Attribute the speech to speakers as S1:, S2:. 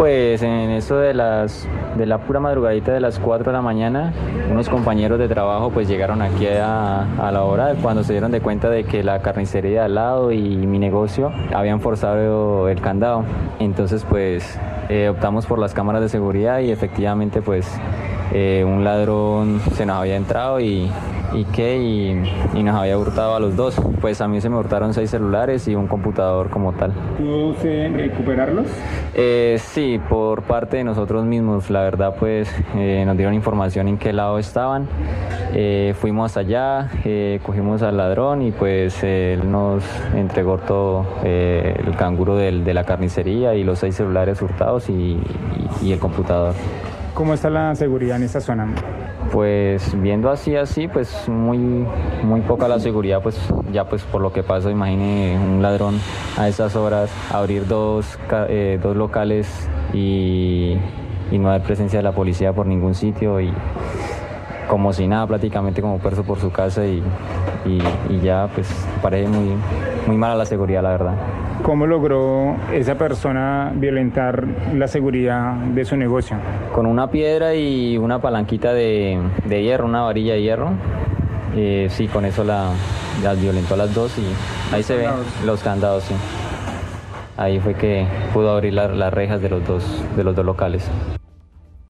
S1: pues en eso de la pura madrugadita de las 4 de la mañana, unos compañeros de trabajo pues llegaron aquí a la hora cuando se dieron de cuenta de que la carnicería de al lado y mi negocio habían forzado el candado. Entonces pues optamos por las cámaras de seguridad y efectivamente pues un ladrón se nos había entrado y nos había hurtado a los dos. Pues a mí se me hurtaron 6 celulares y un computador como tal.
S2: ¿Pudo usted recuperarlos?
S1: Sí, por parte de nosotros mismos. La verdad pues nos dieron información en qué lado estaban. Fuimos hasta allá, cogimos al ladrón y pues él nos entregó todo el canguro de la carnicería y los 6 celulares hurtados y el computador.
S2: ¿Cómo está la seguridad en esta zona?
S1: Pues viendo así, pues muy poca la seguridad, pues ya pues por lo que pasó, imagine un ladrón a esas horas abrir dos locales y no haber presencia de la policía por ningún sitio y como si nada, prácticamente como perso por su casa y ya pues parece muy mala la seguridad, la verdad.
S2: ¿Cómo logró esa persona violentar la seguridad de su negocio?
S1: Con una piedra y una palanquita de hierro, una varilla de hierro. Sí, con eso las violentó a las dos y ahí se ven los candados, sí. Ahí fue que pudo abrir las rejas de los dos locales.